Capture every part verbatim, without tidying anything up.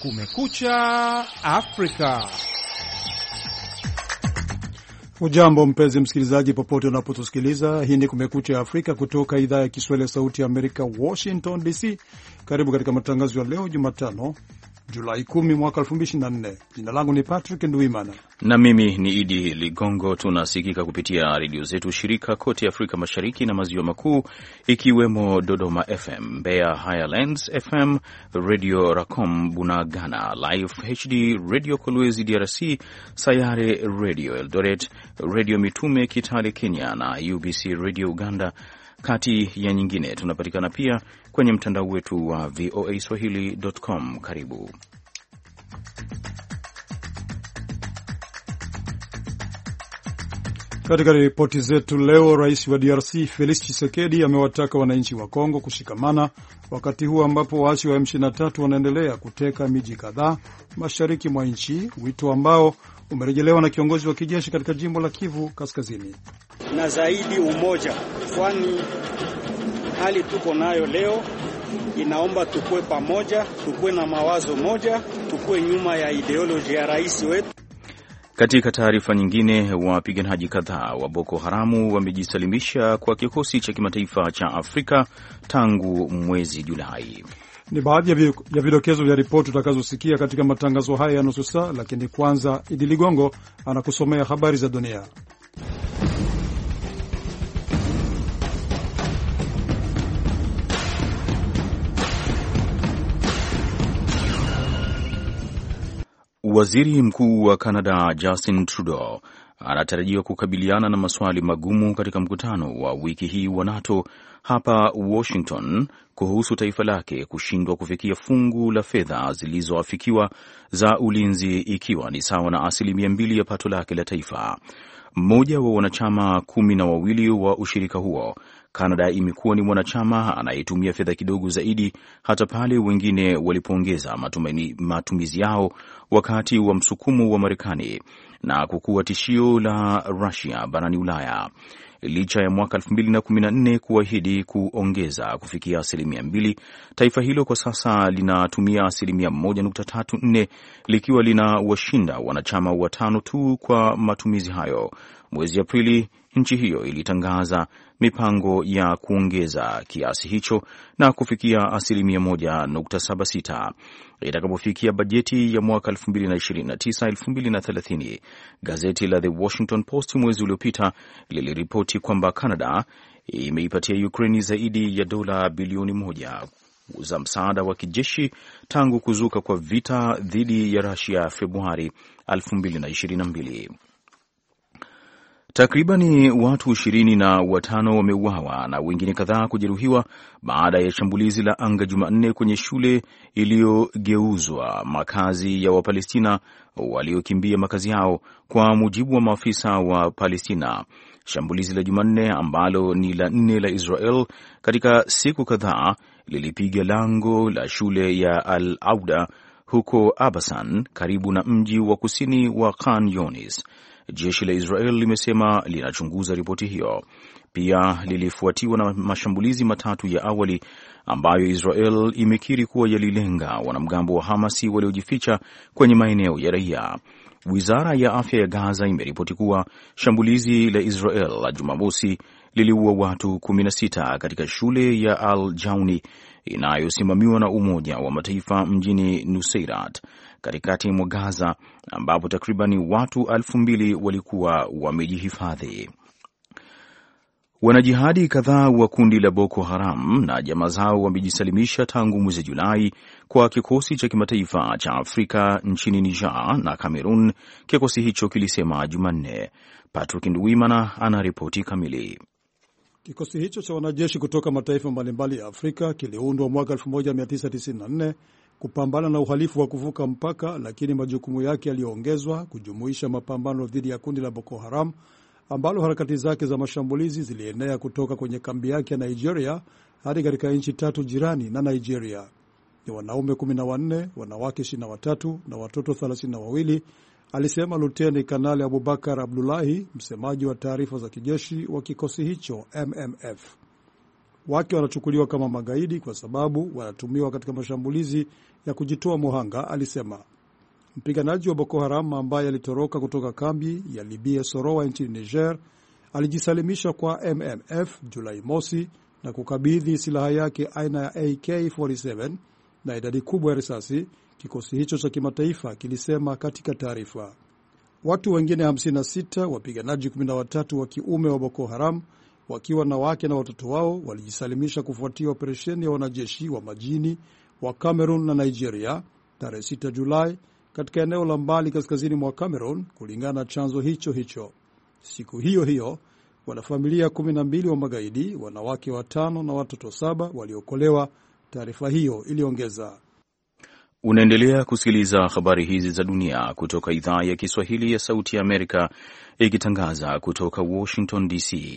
Kumekucha Afrika. Ujambo mpenzi msikilizaji, popote unapotusikiliza. Hii ni Kumekucha Afrika kutoka idhaa ya Kiswahili ya Sauti ya Amerika, Washington D C. Karibu katika matangazo ya leo Jumatano, Julai kumi mwaka elfu mbili ishirini na nne. Jina langu ni Patrick Nduimana na mimi ni Idi Ligongo. Tunasikika kupitia redio zetu shirika kote Afrika Mashariki na Maziwa Makuu, ikiwemo Dodoma F M, Mbeya Highlands F M, Radio Racom Bunagana, Live H D, Radio Kolwezi D R C, Sayare Radio Eldoret, Radio Mitume Kitale Kenya na U B C Radio Uganda, kati ya nyingine. Tunapatikana pia kwenye mtandao wetu wa v o a swahili dot com. Karibu. Katika ripoti zetu leo, rais wa D R C Felix Tshisekedi amewataka wananchi wa Kongo kushikamana wakati huu ambapo waasi wa M ishirini na tatu wanaendelea kuteka miji kadhaa mashariki mwa nchi, wito ambao umerejelewa na kiongozi wa kijeshi katika jimbo la Kivu Kaskazini. Na zaidi umoja, kwani hali tuko nayo leo inaomba tukue pamoja, tukue na mawazo moja, tukue nyuma ya ideology ya rais wetu. Katika taarifa nyingine, wapiganaji kadhaa wa Boko Haramu wamejisalimisha kwa kikosi cha kimataifa cha Afrika tangu mwezi Julai. Ni baadhi ya vidokezo vya ripoti utakazosikia katika matangazo haya ya nusu saa, lakini kwanza Idi Ligongo anakusomea habari za dunia. Waziri Mkuu wa Canada Justin Trudeau anatarajiwa kukabiliana na maswali magumu katika mkutano wa wiki hii wa NATO hapa Washington kuhusu taifa lake kushindwa kufikia fungu la fedha zilizoafikiwa za ulinzi, ikiwa ni sawa na asilimia mbili ya pato lake la taifa. Mmoja wa wanachama kumi na wawili wa ushirika huo, Canada imekuwa ni mwanachama anayetumia fedha kidogo zaidi, hata pale wengine walipoongeza matumizi yao wakati wa msukumo wa Marekani na kukuwa tishio la Russia barani Ulaya. Licha ya mwaka elfu mbili na kumi na nne kuahidi kuongeza kufikia asilimia mbili, taifa hilo kwa sasa linatumia asilimia moja nukta tatu nne, likiwa lina washinda wanachama watano tu kwa matumizi hayo. Mwezi Aprili, nchi hiyo ilitangaza mipango ya kuongeza kiasi hicho na kufikia asilimia moja nukta saba sita itakapofikia bajeti ya mwaka elfu mbili na ishirini na tisa elfu mbili na thelathini. Gazeti la The Washington Post mwezi uliopita liliripoti kwamba Canada imeipatia Ukraine zaidi ya dola bilioni moja za msaada wa kijeshi tangu kuzuka kwa vita dhidi ya Russia Februari elfu mbili na ishirini na mbili. Takribani watu ishirini na watano wameuawa na wengine kadhaa kujeruhiwa baada ya shambulizi la anga Jumanne kwenye shule iliyogeuzwa makazi ya Wapalestina waliokimbia makazi yao, kwa mujibu wa maafisa wa Palestina. Shambulizi la Jumanne, ambalo ni la nne la Israel katika siku kadhaa, lilipiga lango la shule ya Al-Auda huko Abasan, karibu na mji wa kusini wa Khan Younis. Jeshi la Israel limesema linachunguza ripoti hiyo. Pia lilifuatiwa na mashambulizi matatu ya awali ambayo Israel imekiri kuwa yalilenga wanamgambo wa Hamasi waliojificha kwenye maeneo ya raia. Wizara ya afya ya Gaza imeripoti kuwa shambulizi la Israel la Jumamosi liliua watu kumi na sita katika shule ya Al-Jauni inayosimamiwa na Umoja wa Mataifa mjini Nuseirat, katikati mwa Gaza, ambapo takribani watu elfu mbili walikuwa wamejihifadhi. Wanajihadi kadhaa wa kundi la Boko Haram na jamaa zao wamejisalimisha tangu mwezi Julai kwa kikosi cha kimataifa cha Afrika nchini Niger na Cameroon, kikosi hicho kilisema Jumanne. Patrick Nduimana ana ripoti kamili. Kikosi hicho cha wanajeshi kutoka mataifa mbalimbali ya Afrika kiliundwa mwaka elfu moja mia tisa tisini na nne kupambana na uhalifu wa kuvuka mpaka, lakini majukumu yake yaliyoongezwa kujumuisha mapambano dhidi ya kundi la Boko Haram ambalo harakati zake za mashambulizi zilienea kutoka kwenye kambi yake ya Nigeria hadi katika nchi tatu jirani na Nigeria. Ni wanaume kumi na wanne, wanawake ishirini na watatu na watoto thelathini na wawili, alisema Luteni Kanali Abubakar Abdullahi, msemaji wa taarifa za kijeshi wa kikosi hicho M M F. Wake wanachukuliwa kama magaidi kwa sababu wanatumiwa katika mashambulizi ya kujitoa muhanga, alisema. Mpiganaji wa Boko Haram ambaye alitoroka kutoka kambi ya Libia Soroa nchini Niger alijisalimisha kwa M M F Julai mosi na kukabidhi silaha yake aina ya A K arobaini na saba na idadi kubwa ya risasi, kikosi hicho cha kimataifa kilisema katika taarifa. Watu wengine hamsini na sita, wapiganaji kumi na watatu wa kiume wa Boko Haram, wakiwa na wake na watoto wao, walijisalimisha kufuatia operesheni ya wanajeshi wa majini wa Cameroon na Nigeria tarehe sita Julai katika eneo la mbali kaskazini mwa Cameroon, kulingana na chanzo hicho hicho. Siku hiyo hiyo, wanafamilia kumi na mbili wa magaidi, wanawake watano na watoto saba waliokolewa, taarifa hiyo iliongeza. Unaendelea kusikiliza habari hizi za dunia kutoka idhaa ya Kiswahili ya Sauti ya Amerika, ikitangaza kutoka Washington D C.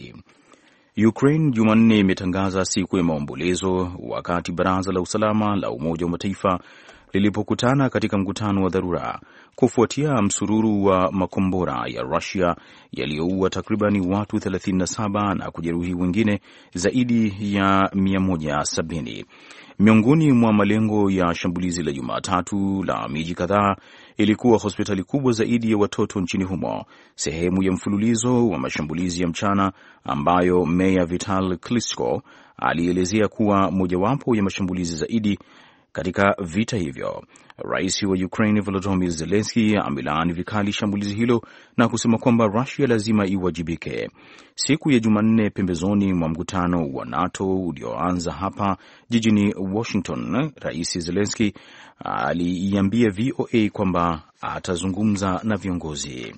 Ukraine Jumanne imetangaza siku ya maombolezo wakati Baraza la Usalama la Umoja wa Mataifa lilipokutana katika mkutano wa dharura kufuatia msururu wa makombora ya Russia yaliyoua takribani watu thelathini na saba na kujeruhi wengine zaidi ya mia moja sabini. Miongoni mwa malengo ya shambulizi la Jumatatu la miji kadhaa ilikuwa hospitali kubwa zaidi ya watoto nchini humo, sehemu ya mfululizo wa mashambulizi ya mchana ambayo Meya Vital Klitschko alielezea kuwa mojawapo ya mashambulizi zaidi katika vita hivyo. Rais wa Ukraine Volodymyr Zelensky amelaani vikali shambulizi hilo na kusema kwamba Russia lazima iwajibike. Siku ya Jumanne, pembezoni mwa mkutano wa NATO ulioanza hapa jijini Washington, Rais Zelensky aliiambia V O A kwamba atazungumza na viongozi.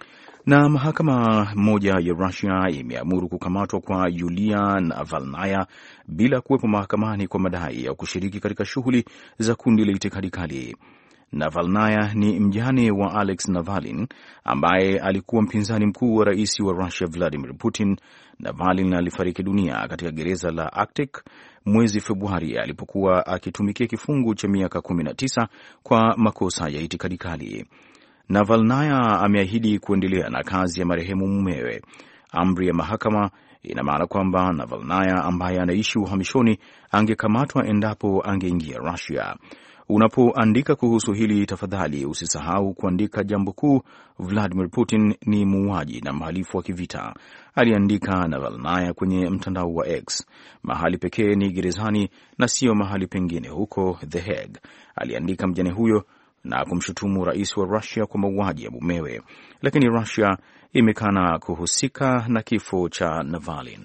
Na mahakama moja ya Russia imeamuru kukamatwa kwa Yulia Navalnaya bila kuwepo mahakamani kwa madai ya kushiriki katika shughuli za kundi la itikadi kali. Navalnaya ni mjane wa Alex Navalny ambaye alikuwa mpinzani mkuu wa rais wa Russia Vladimir Putin. Navalny alifariki dunia katika gereza la Arctic mwezi Februari alipokuwa akitumikia kifungu cha miaka kumi na tisa kwa makosa ya itikadi kali. Navalnaya ameahidi kuendelea na kazi ya marehemu mumewe. Amri ya mahakama ina maana kwamba Navalnaya ambaye anaishi uhamishoni angekamatwa endapo angeingia Russia. Unapoandika kuhusu hili, tafadhali usisahau kuandika jambo kuu: Vladimir Putin ni muuaji na mhalifu wa kivita, aliandika Navalnaya kwenye mtandao wa X. Mahali pekee ni gerezani na sio mahali pengine huko The Hague, aliandika mjane huyo na kumshutumu rais wa Russia kwa mauaji ya mumewe, lakini Russia imekana kuhusika na kifo cha Navalny.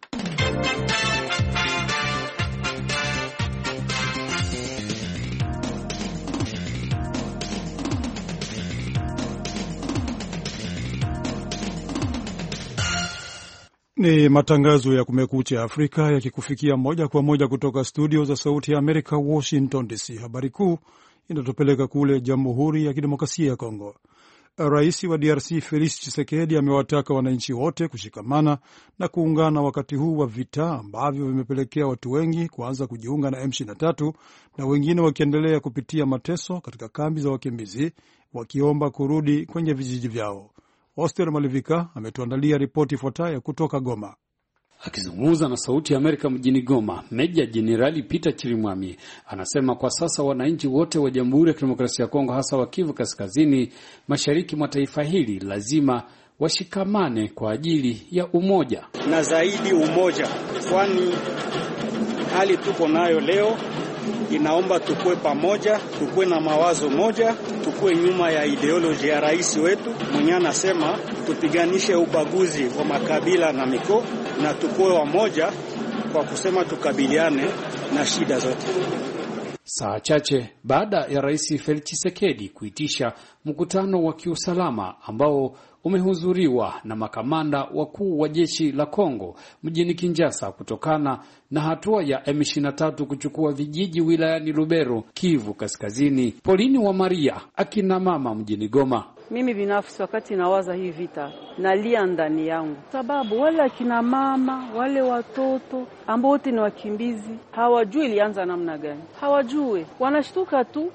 Ni matangazo ya Kumekucha Afrika yakikufikia moja kwa moja kutoka studio za Sauti ya Amerika, Washington D C. Habari kuu inatupeleka kule Jamhuri ya Kidemokrasia ya Kongo. Rais wa D R C Felix Tshisekedi amewataka wananchi wote kushikamana na kuungana wakati huu wa vita ambavyo vimepelekea watu wengi kuanza kujiunga na M ishirini na tatu na wengine wakiendelea kupitia mateso katika kambi za wakimbizi wakiomba kurudi kwenye vijiji vyao. Oster Malivika ametuandalia ripoti ifuatayo kutoka Goma. Akizungumza na Sauti ya Amerika mjini Goma, Meja Jenerali Peter Chirimwami anasema kwa sasa wananchi wote wa Jamhuri ya Kidemokrasia ya Kongo, hasa wa Kivu Kaskazini, mashariki mwa taifa hili, lazima washikamane kwa ajili ya umoja. Na zaidi umoja, kwani hali tuko nayo leo inaomba tukue pamoja, tukue na mawazo moja, tukue nyuma ya ideology ya rais wetu mwenye anasema tupiganishe ubaguzi wa makabila na mikoa na tukue wamoja kwa kusema tukabiliane na shida zote. Saa chache baada ya Rais Felix Tshisekedi kuitisha mkutano wa kiusalama ambao umehudhuriwa na makamanda wakuu wa jeshi la Kongo mjini Kinshasa kutokana na hatua ya M ishirini na tatu kuchukua vijiji wilayani Lubero, Kivu Kaskazini. Polini wa Maria, akina mama mjini Goma. Mimi binafsi wakati nawaza hii vita nalia ndani yangu, sababu wale akina mama, wale watoto ambao wote ni wakimbizi hawajui ilianza namna gani, hawajui, wanashtuka tu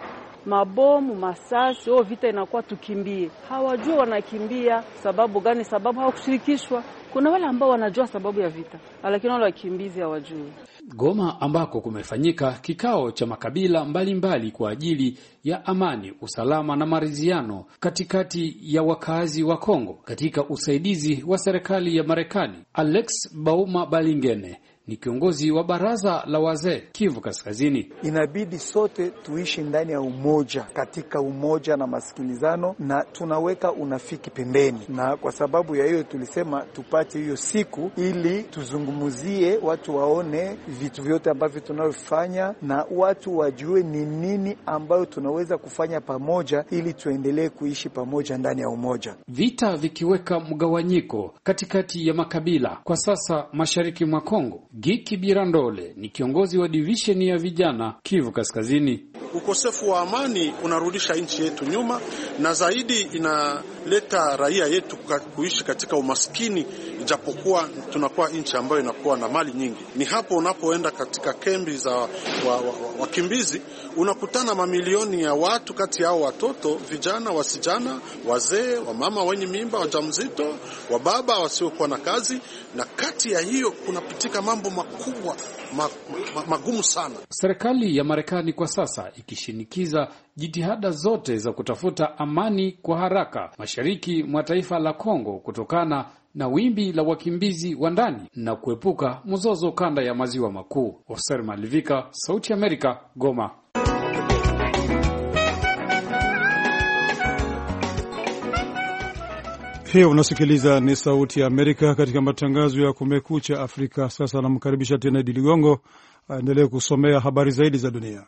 mabomu, masasi, oh vita inakuwa tukimbie. Hawajua wanakimbia sababu gani, sababu hawakushirikishwa. Kuna wale ambao wanajua sababu ya vita, lakini wale wakimbizi hawajui. Goma ambako kumefanyika kikao cha makabila mbalimbali mbali kwa ajili ya amani, usalama na maridhiano katikati ya wakazi wa Kongo katika usaidizi wa serikali ya Marekani. Alex Bauma Balingene ni kiongozi wa baraza la wazee Kivu Kaskazini. Inabidi sote tuishi ndani ya umoja, katika umoja na masikilizano, na tunaweka unafiki pembeni. Na kwa sababu ya hiyo tulisema tupate hiyo siku ili tuzungumuzie, watu waone vitu vyote ambavyo tunavyofanya na watu wajue ni nini ambayo tunaweza kufanya pamoja ili tuendelee kuishi pamoja ndani ya umoja. Vita vikiweka mgawanyiko katikati ya makabila kwa sasa mashariki mwa Kongo. Giki Birandole ni kiongozi wa division ya vijana Kivu Kaskazini. Ukosefu wa amani unarudisha nchi yetu nyuma, na zaidi inaleta raia yetu kuishi katika umaskini, ijapokuwa tunakuwa nchi ambayo inakuwa na mali nyingi. Ni hapo unapoenda katika kambi za wakimbizi wa, wa unakutana mamilioni ya watu, kati yao watoto, vijana, wasijana, wazee, wamama wenye mimba, wajamzito, wababa wasiokuwa na kazi, na kati ya hiyo kunapitika mambo makubwa ma, ma, magumu sana. Serikali ya Marekani kwa sasa ikishinikiza jitihada zote za kutafuta amani kwa haraka mashariki mwa taifa la Kongo kutokana na wimbi la wakimbizi wa ndani na kuepuka mzozo kanda ya maziwa makuu. Oser Malivika, Sauti ya Amerika, Goma. Hiyo unasikiliza ni Sauti ya Amerika katika matangazo ya Kumekucha Afrika. Sasa namkaribisha tena Idi Ligongo aendelee kusomea habari zaidi za dunia.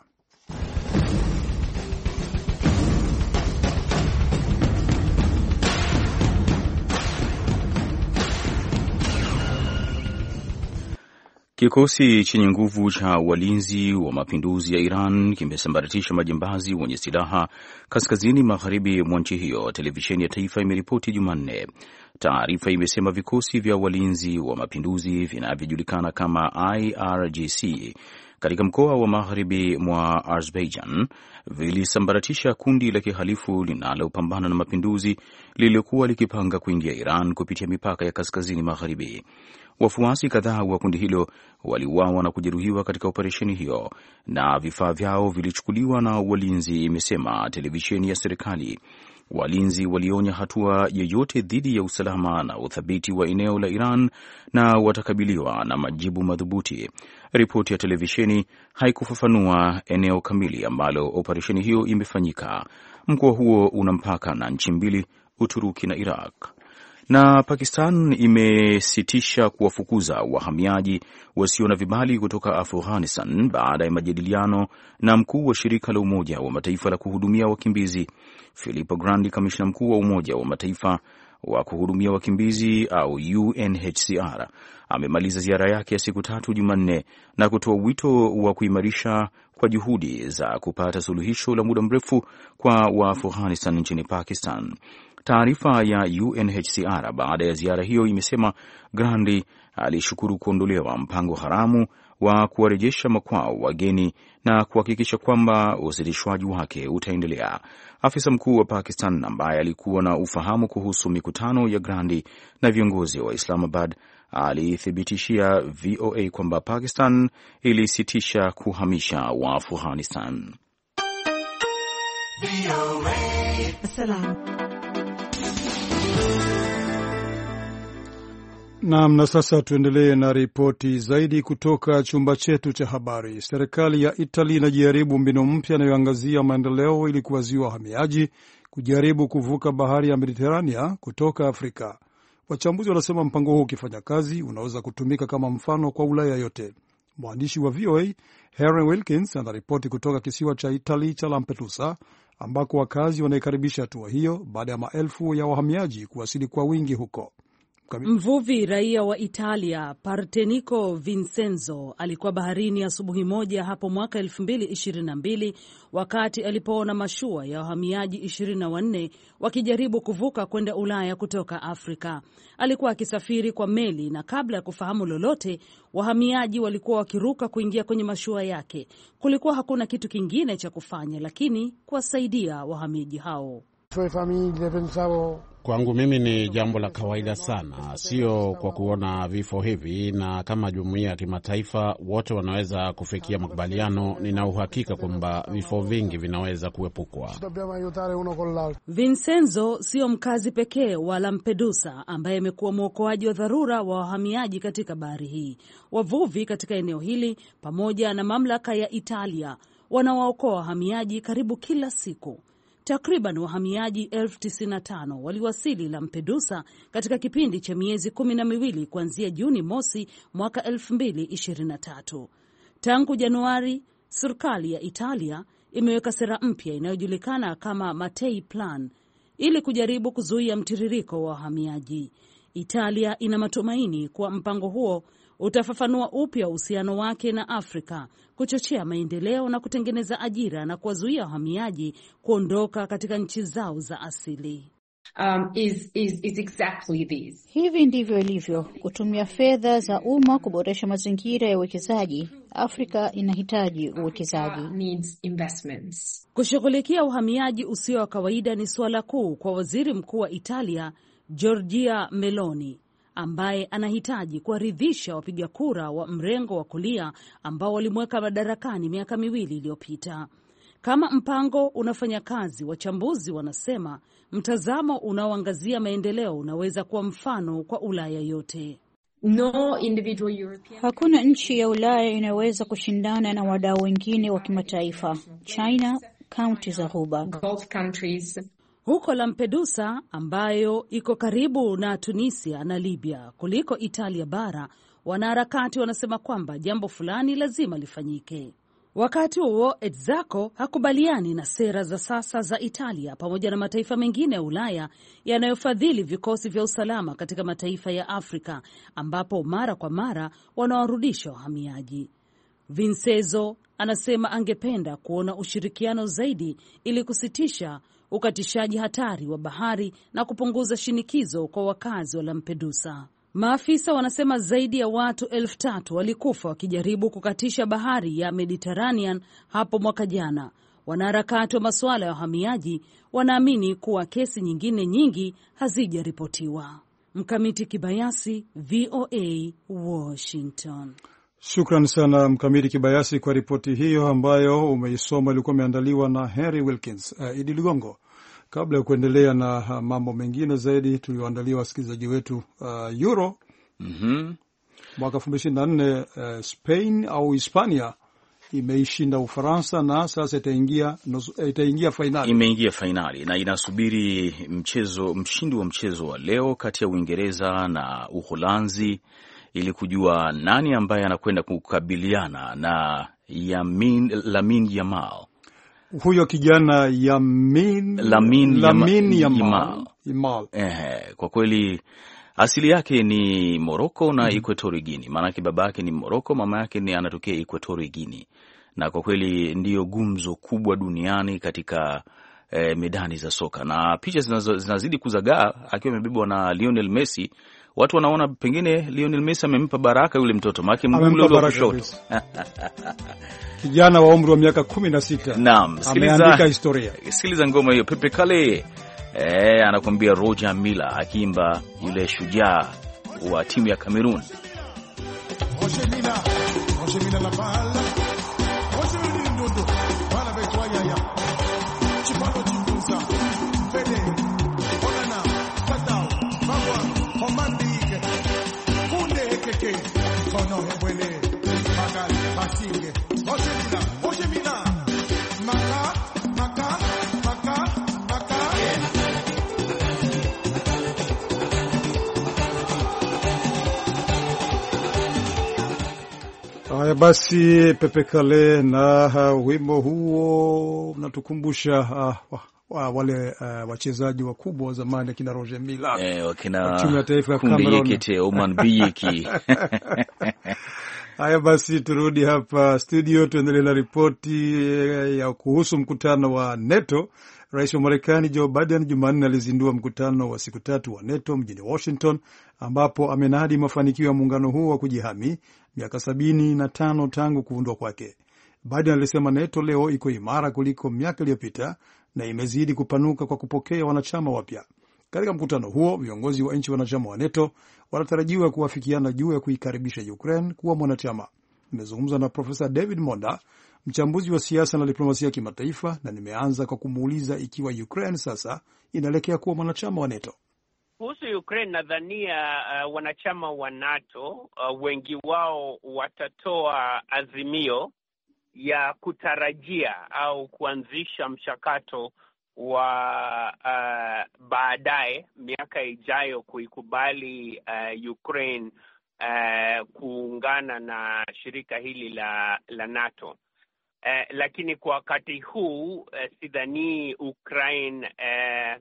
Kikosi chenye nguvu cha walinzi wa mapinduzi ya Iran kimesambaratisha majambazi wenye silaha kaskazini magharibi mwa nchi hiyo, televisheni ya taifa imeripoti Jumanne. Taarifa imesema vikosi vya walinzi wa mapinduzi vinavyojulikana kama I R G C katika mkoa wa magharibi mwa Azerbaijan vilisambaratisha kundi la kihalifu linalopambana na mapinduzi lililokuwa likipanga kuingia Iran kupitia mipaka ya kaskazini magharibi. Wafuasi kadhaa wa kundi hilo waliuawa na kujeruhiwa katika operesheni hiyo na vifaa vyao vilichukuliwa na walinzi, imesema televisheni ya serikali. Walinzi walionya hatua yoyote dhidi ya usalama na uthabiti wa eneo la Iran na watakabiliwa na majibu madhubuti. Ripoti ya televisheni haikufafanua eneo kamili ambalo operesheni hiyo imefanyika. Mkoa huo una mpaka na nchi mbili, Uturuki na Iraq. Na Pakistan imesitisha kuwafukuza wahamiaji wasio na vibali kutoka Afghanistan baada ya majadiliano na mkuu wa shirika la Umoja wa Mataifa la kuhudumia wakimbizi. Filippo Grandi, kamishna mkuu wa Umoja wa Mataifa wa kuhudumia wakimbizi au U N H C R, amemaliza ziara yake ya siku tatu Jumanne na kutoa wito wa kuimarisha kwa juhudi za kupata suluhisho la muda mrefu kwa Waafghanistan nchini Pakistan. Taarifa ya U N H C R baada ya ziara hiyo imesema Grandi alishukuru kuondolewa mpango haramu wa kuwarejesha makwao wageni na kuhakikisha kwamba usitishwaji wake utaendelea. Afisa mkuu wa Pakistan ambaye alikuwa na ufahamu kuhusu mikutano ya Grandi na viongozi wa Islamabad alithibitishia V O A kwamba Pakistan ilisitisha kuhamisha wa Afghanistan. Naam, na sasa tuendelee na ripoti zaidi kutoka chumba chetu cha habari. Serikali ya Italy inajaribu mbinu mpya inayoangazia maendeleo ili kuwazuia wahamiaji kujaribu kuvuka bahari ya Mediterania kutoka Afrika. Wachambuzi wanasema mpango huu ukifanya kazi unaweza kutumika kama mfano kwa Ulaya yote. Mwandishi wa V O A Henry Wilkins anaripoti kutoka kisiwa cha Italy cha Lampedusa ambako wakazi wanaikaribisha hatua hiyo baada ya maelfu ya wahamiaji kuwasili kwa wingi huko. Mvuvi raia wa Italia Partenico Vincenzo alikuwa baharini asubuhi moja hapo mwaka elfu mbili ishirini na mbili wakati alipoona mashua ya wahamiaji ishirini na wanne wakijaribu kuvuka kwenda Ulaya kutoka Afrika. Alikuwa akisafiri kwa meli na kabla ya kufahamu lolote, wahamiaji walikuwa wakiruka kuingia kwenye mashua yake. Kulikuwa hakuna kitu kingine cha kufanya lakini kuwasaidia wahamiaji hao. Kwangu mimi ni jambo la kawaida sana, sio kwa kuona vifo hivi, na kama jumuiya ya kimataifa wote wanaweza kufikia makubaliano, nina uhakika kwamba vifo vingi vinaweza kuepukwa. Vincenzo sio mkazi pekee wa Lampedusa ambaye amekuwa mwokoaji wa dharura wa wahamiaji katika bahari hii. Wavuvi katika eneo hili pamoja na mamlaka ya Italia wanawaokoa wahamiaji karibu kila siku. Takriban wahamiaji elfu tisini na tano waliwasili Lampedusa katika kipindi cha miezi kumi na miwili kuanzia Juni mosi mwaka elfu mbili ishirini na tatu. Tangu Januari, serikali ya Italia imeweka sera mpya inayojulikana kama Mattei Plan ili kujaribu kuzuia mtiririko wa wahamiaji. Italia ina matumaini kuwa mpango huo utafafanua upya uhusiano wake na Afrika, kuchochea maendeleo na kutengeneza ajira na kuwazuia wahamiaji kuondoka katika nchi zao za asili. Um, is, is, is exactly this. Hivi ndivyo ilivyo, kutumia fedha za umma kuboresha mazingira ya uwekezaji. Afrika inahitaji uwekezaji. Needs investments. Kushughulikia uhamiaji usio wa kawaida ni suala kuu kwa waziri mkuu wa Italia Giorgia Meloni, ambaye anahitaji kuwaridhisha wapiga kura wa mrengo wa kulia ambao walimweka madarakani miaka miwili iliyopita. Kama mpango unafanya kazi, wachambuzi wanasema mtazamo unaoangazia maendeleo unaweza kuwa mfano kwa Ulaya yote. No individual European... Hakuna nchi ya Ulaya inayoweza kushindana na wadau wengine wa kimataifa. China, kaunti za Ghuba, Gulf countries. Huko Lampedusa ambayo iko karibu na Tunisia na Libya kuliko Italia bara, wanaharakati wanasema kwamba jambo fulani lazima lifanyike. Wakati huo Edzako hakubaliani na sera za sasa za Italia pamoja na mataifa mengine ya Ulaya yanayofadhili vikosi vya usalama katika mataifa ya Afrika ambapo mara kwa mara wanawarudisha wahamiaji. Vincenzo anasema angependa kuona ushirikiano zaidi ili kusitisha ukatishaji hatari wa bahari na kupunguza shinikizo kwa wakazi wa Lampedusa. Maafisa wanasema zaidi ya watu elfu tatu walikufa wakijaribu kukatisha bahari ya Mediterranean hapo mwaka jana. Wanaharakati wa masuala ya wahamiaji wanaamini kuwa kesi nyingine nyingi hazijaripotiwa. Mkamiti Kibayasi, V O A, Washington. Shukran sana Mkamiti Kibayasi kwa ripoti hiyo ambayo umeisoma, ilikuwa imeandaliwa na Henry Wilkins. Uh, Idi Ligongo, kabla ya kuendelea na uh, mambo mengine zaidi tulioandalia wasikilizaji wetu, uh, Euro mm-hmm. mwaka elfu mbili ishirini na nne uh, Spain au Hispania imeishinda Ufaransa na sasa itaingia itaingia fainali. Imeingia fainali na inasubiri mchezo mshindi wa mchezo wa leo kati ya Uingereza na Uholanzi ili kujua nani ambaye anakwenda kukabiliana na Yamin, Lamine Yamal. Huyo kijana Yamin, Lamine Lamine Yamal. Yamal. Yamal. Eh, kwa kweli asili yake ni Morocco na mm. Equatorial Guinea. Maana yake baba yake ni Morocco, mama yake ni anatokea Equatorial Guinea. Na kwa kweli ndiyo gumzo kubwa duniani katika eh, medani za soka. Na picha zinazidi kuzagaa akiwa amebebwa na Lionel Messi. Watu wanaona pengine Lionel Messi amempa baraka yule mtoto, maana mguu ule wa kushoto. Kijana wa umri wa miaka kumi na sita. Naam, ameandika historia. Sikiliza ngoma hiyo, Pepe Kale. Eh, anakuambia Roger Miller akiimba yule shujaa wa timu ya Cameroon. Roger Miller, Roger Miller la balle. Roger Miller ndondo. Bala betwa yaya. Chipalo chibuza. Fede. Onana. Tatao. Baba. Komandike. Kunde hekeke. Kono hebwele. Magal. Basinge. Roger Miller, Roger Miller. Maka, maka, maka, maka. Haya basi, Pepe Kale na uh, wimbo huo unatukumbusha uh, wa, wale uh, wachezaji wakubwa wa zamani kina Roger Milla, eh, wakina timu ya taifa ya Cameroon, Oman Biyeki. Haya basi, turudi hapa studio tuendelee na ripoti ya kuhusu mkutano wa NATO. Rais wa Marekani Joe Biden Jumanne alizindua mkutano wa siku tatu wa NATO mjini Washington, ambapo amenadi mafanikio ya muungano huo wa kujihami miaka sabini na tano tangu kuundwa kwake. Biden alisema NATO leo iko imara kuliko miaka iliyopita na imezidi kupanuka kwa kupokea wanachama wapya. Katika mkutano huo, viongozi wa nchi wanachama wa NATO wanatarajiwa kuwafikiana juu ya kuikaribisha Ukraine kuwa mwanachama. Nimezungumza na Profesa David Monda, mchambuzi wa siasa na diplomasia ya kimataifa, na nimeanza kwa kumuuliza ikiwa Ukraine sasa inaelekea kuwa mwanachama wa NATO. Kuhusu Ukraine, nadhania uh, wanachama wa NATO uh, wengi wao watatoa azimio ya kutarajia au kuanzisha mchakato wa uh, baadaye miaka ijayo kuikubali uh, Ukraine uh, kuungana na shirika hili la la NATO. Uh, lakini kwa wakati huu uh, sidhani Ukraine uh,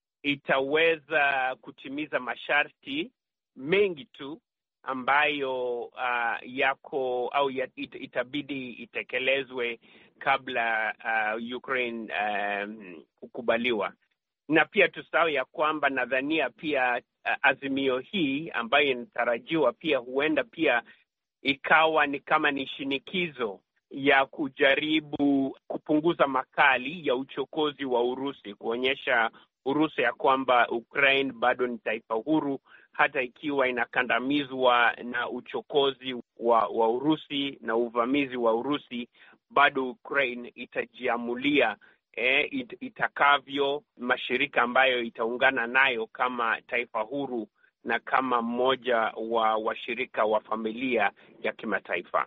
itaweza kutimiza masharti mengi tu ambayo uh, yako au it, itabidi itekelezwe kabla uh, Ukraine um, kukubaliwa. Na pia tusahau ya kwamba nadhania pia uh, azimio hii ambayo inatarajiwa pia huenda pia ikawa ni kama ni shinikizo ya kujaribu kupunguza makali ya uchokozi wa Urusi, kuonyesha Urusi ya kwamba Ukraine bado ni taifa huru hata ikiwa inakandamizwa na uchokozi wa, wa Urusi na uvamizi wa Urusi, bado Ukraine itajiamulia eh, it, itakavyo mashirika ambayo itaungana nayo kama taifa huru na kama mmoja wa washirika wa familia ya kimataifa.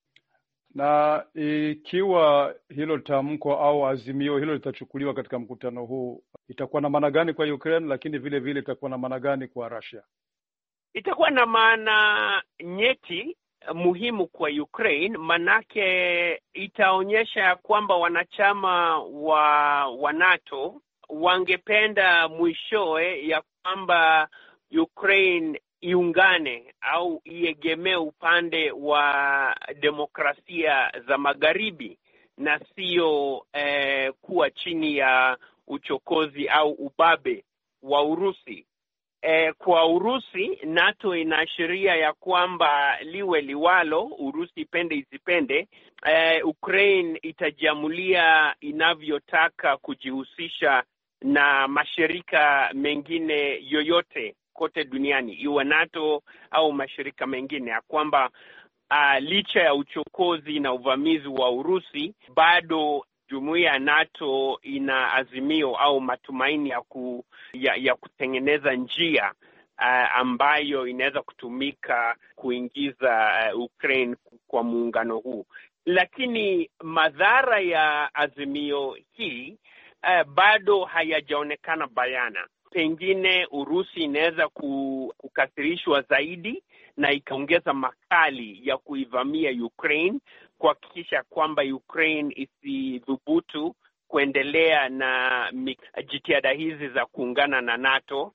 Na ikiwa hilo tamko au azimio hilo litachukuliwa katika mkutano huu, itakuwa na maana gani kwa Ukraine, lakini vile vile itakuwa na maana gani kwa Russia? Itakuwa na maana nyeti muhimu kwa Ukraine, manake itaonyesha kwamba wanachama wa wa NATO wangependa mwishowe ya kwamba Ukraine iungane au iegemee upande wa demokrasia za magharibi na sio eh, kuwa chini ya uchokozi au ubabe wa Urusi. Eh, kwa Urusi, NATO inaashiria ya kwamba liwe liwalo, Urusi ipende isipende, eh, Ukraine itajiamulia inavyotaka kujihusisha na mashirika mengine yoyote kote duniani, iwe NATO au mashirika mengine, ya kwamba uh, licha ya uchokozi na uvamizi wa Urusi, bado jumuiya ya NATO ina azimio au matumaini ya, ku, ya, ya kutengeneza njia uh, ambayo inaweza kutumika kuingiza uh, Ukraine kwa muungano huu. Lakini madhara ya azimio hii uh, bado hayajaonekana bayana. Pengine Urusi inaweza kukasirishwa zaidi na ikaongeza makali ya kuivamia Ukraine, kuhakikisha kwamba Ukraine isidhubutu kuendelea na jitihada hizi za kuungana na NATO.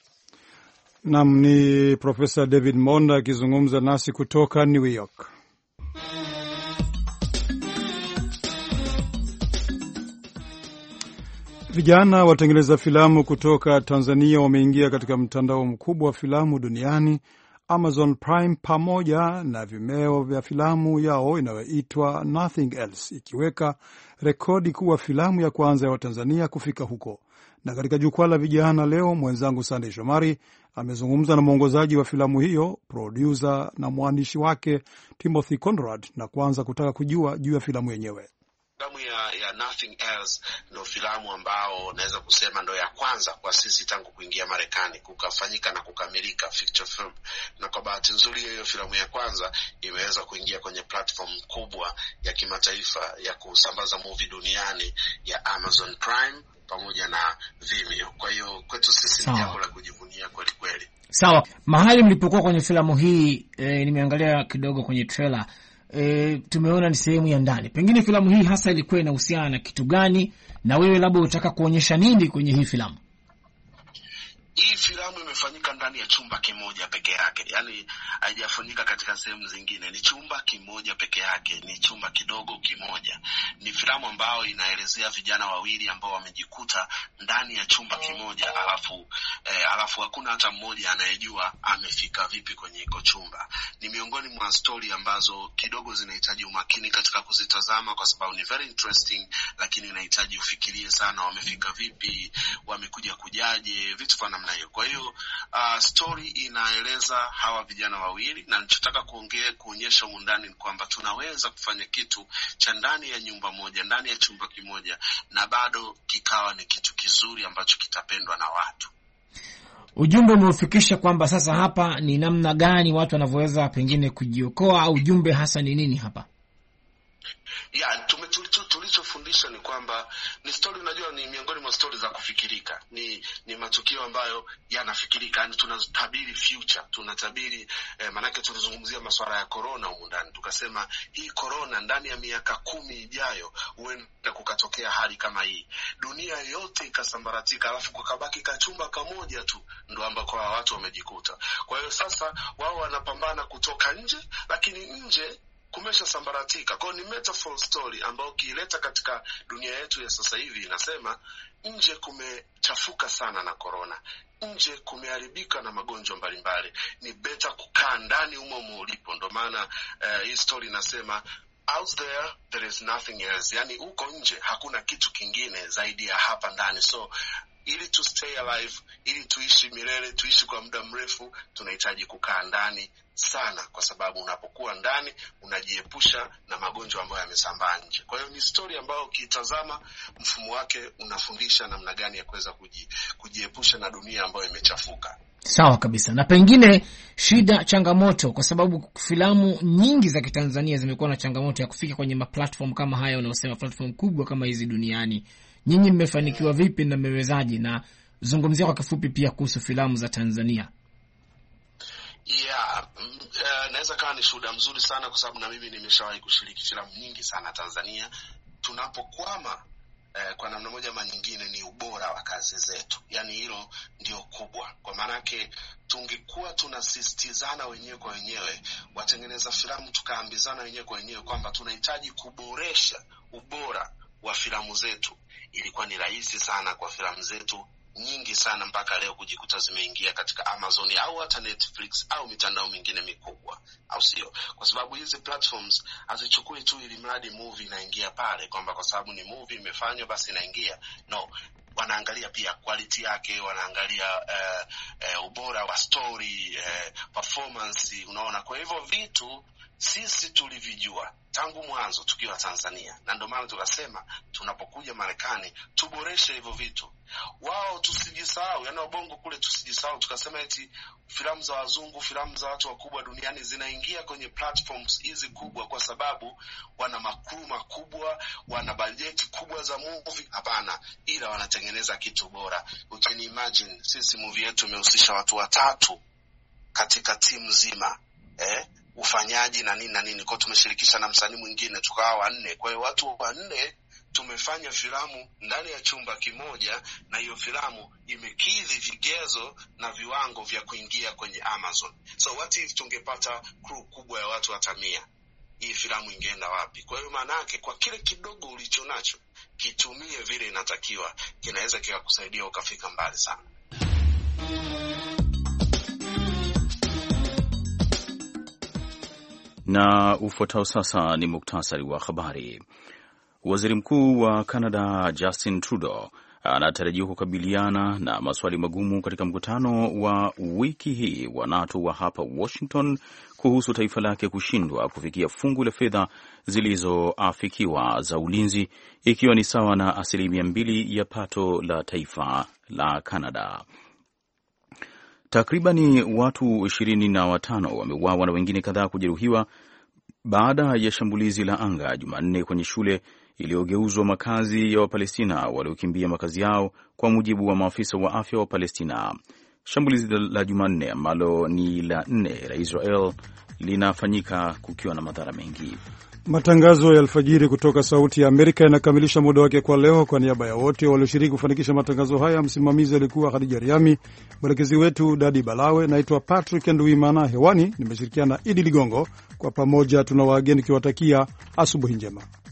Naam, ni Profesa David Monda akizungumza nasi kutoka New York. Vijana watengeneza filamu kutoka Tanzania wameingia katika mtandao mkubwa wa filamu duniani Amazon Prime pamoja na Vimeo vya filamu yao inayoitwa Nothing Else, ikiweka rekodi kuwa filamu ya kwanza ya Watanzania kufika huko. Na katika jukwaa la vijana leo, mwenzangu Sunday Shomari amezungumza na mwongozaji wa filamu hiyo, producer na mwandishi wake Timothy Conrad, na kuanza kutaka kujua juu ya filamu yenyewe. Filamu ya, ya Nothing Else ndo filamu ambao naweza kusema ndo ya kwanza kwa sisi tangu kuingia Marekani kukafanyika na kukamilika feature film. Na kwa bahati nzuri hiyo filamu ya kwanza imeweza kuingia kwenye platform kubwa ya kimataifa ya kusambaza movie duniani ya Amazon Prime pamoja na Vimeo. Kwa hiyo kwetu sisi ni jambo la kujivunia kweli kweli. Sawa. Mahali mlipokuwa kwenye filamu hii e, nimeangalia kidogo kwenye trailer. e, tumeona ni sehemu ya ndani. Pengine filamu hii hasa ilikuwa inahusiana na kitu gani, na wewe labda unataka kuonyesha nini kwenye hii filamu? Hii filamu imefanyika ndani ya chumba kimoja peke yake, yani haijafanyika katika sehemu zingine. Ni chumba kimoja peke yake, ni chumba kidogo kimoja. Ni filamu ambayo inaelezea vijana wawili ambao wamejikuta ndani ya chumba kimoja, alafu eh, alafu hakuna hata mmoja anayejua amefika vipi kwenye iko chumba. Ni miongoni mwa story ambazo kidogo zinahitaji umakini katika kuzitazama, kwa sababu ni very interesting, lakini inahitaji ufikirie sana, wamefika vipi, wamekuja kujaje, vitu kwa namna hiyo. Kwa hiyo uh, story inaeleza hawa vijana wawili, na nilichotaka kuongea kuonyesha undani ni kwamba tunaweza kufanya kitu cha ndani ya nyumba moja, ndani ya chumba kimoja, na bado kikawa ni kitu kizuri ambacho kitapendwa na watu. Ujumbe umeufikisha kwamba sasa hapa ni namna gani watu wanavyoweza pengine kujiokoa, au ujumbe hasa ni nini hapa? Ya, tulichofundisha ni kwamba ni story, unajua ni miongoni mwa story za kufikirika. Ni ni matukio ambayo yanafikirika, yani tunatabiri future, tunatabiri eh, manake tulizungumzia masuala ya corona huko ndani. Tukasema hii corona ndani ya miaka kumi ijayo huenda kukatokea hali kama hii. Dunia yote ikasambaratika, alafu kukabaki kachumba kamoja tu ndo ambako watu wamejikuta. Kwa hiyo sasa wao wanapambana kutoka nje, lakini nje kumesha sambaratika. Kwa ni metaphor story ambayo kiileta katika dunia yetu ya sasa hivi, inasema nje kumechafuka sana na corona, nje kumeharibika na magonjwa mbalimbali, ni beta kukaa ndani umo ulipo. Ndio maana uh, hii story inasema out there there is nothing else, yani uko nje hakuna kitu kingine zaidi ya hapa ndani. So ili to stay alive, ili tuishi milele, tuishi kwa muda mrefu, tunahitaji kukaa ndani sana, kwa sababu unapokuwa ndani unajiepusha na magonjwa ambayo yamesambaa nje. Kwa hiyo ni story ambayo ukitazama mfumo wake unafundisha namna gani ya kuweza kuji, kujiepusha na dunia ambayo imechafuka. Sawa kabisa. Na pengine shida, changamoto, kwa sababu filamu nyingi za Kitanzania zimekuwa na changamoto ya kufika kwenye maplatform kama haya unaosema, platform kubwa kama hizi duniani. Nyinyi mmefanikiwa vipi na mmewezaje? Na zungumzia kwa kifupi pia kuhusu filamu za Tanzania. Yeah, uh, naweza kawa ni shuhuda mzuri sana, kwa sababu na mimi nimeshawahi kushiriki filamu nyingi sana Tanzania. Tunapokwama eh, kwa namna moja ama nyingine ni ubora wa kazi zetu. Yani hilo ndio kubwa. Kwa maana yake tungekuwa tunasisitizana wenyewe kwa wenyewe, watengeneza filamu tukaambizana wenyewe kwa wenyewe kwamba tunahitaji kuboresha ubora wa filamu zetu, ilikuwa ni rahisi sana kwa filamu zetu nyingi sana mpaka leo kujikuta zimeingia katika Amazon au hata Netflix au mitandao mingine mikubwa, au sio? Kwa sababu hizi platforms hazichukui tu ili mradi movie inaingia pale, kwamba kwa sababu ni movie imefanywa basi inaingia. No, wanaangalia pia quality yake, wanaangalia uh, uh, ubora wa story, uh, performance, unaona. Kwa hivyo vitu sisi tulivijua tangu mwanzo tukiwa Tanzania, na ndio maana tukasema tunapokuja Marekani tuboreshe hivyo vitu. Wao tusijisahau, yana ubongo kule tusijisahau, tukasema eti filamu za wazungu, filamu za watu wakubwa duniani zinaingia kwenye platforms hizi kubwa kwa sababu wana makru makubwa, wana bajeti kubwa za movie. Hapana, ila wanatengeneza kitu bora. You can imagine sisi movie yetu imehusisha watu watatu katika timu nzima, eh ufanyaji na nini na nini. Kwa tumeshirikisha na msanii mwingine tukawa wanne. Kwa hiyo watu wanne tumefanya filamu ndani ya chumba kimoja, na hiyo filamu imekidhi vigezo na viwango vya kuingia kwenye Amazon. So what if tungepata crew kubwa ya watu hata mia? Hii filamu ingeenda wapi? Kwa hiyo maana yake kwa kile kidogo ulichonacho kitumie vile inatakiwa, kinaweza kikakusaidia ukafika mbali sana. Na ufuatao sasa ni muktasari wa habari. Waziri Mkuu wa Canada Justin Trudeau anatarajiwa kukabiliana na maswali magumu katika mkutano wa wiki hii wa NATO wa hapa Washington kuhusu taifa lake kushindwa kufikia fungu la fedha zilizoafikiwa za ulinzi, ikiwa ni sawa na asilimia mbili ya pato la taifa la Canada. Takribani watu ishirini na watano wameuawa na wengine kadhaa kujeruhiwa baada ya shambulizi la anga Jumanne kwenye shule iliyogeuzwa makazi ya Wapalestina waliokimbia makazi yao, kwa mujibu wa maafisa wa afya wa Palestina. Shambulizi la Jumanne ambalo ni la nne la Israel linafanyika kukiwa na madhara mengi. Matangazo ya alfajiri kutoka Sauti ya Amerika yanakamilisha muda wake kwa leo. Kwa niaba ya wote walioshiriki kufanikisha matangazo haya, msimamizi alikuwa Khadija Riami, mwelekezi wetu Dadi Balawe. Naitwa Patrick Nduimana, hewani nimeshirikiana na Idi Ligongo. Kwa pamoja tuna wageni kiwatakia asubuhi njema.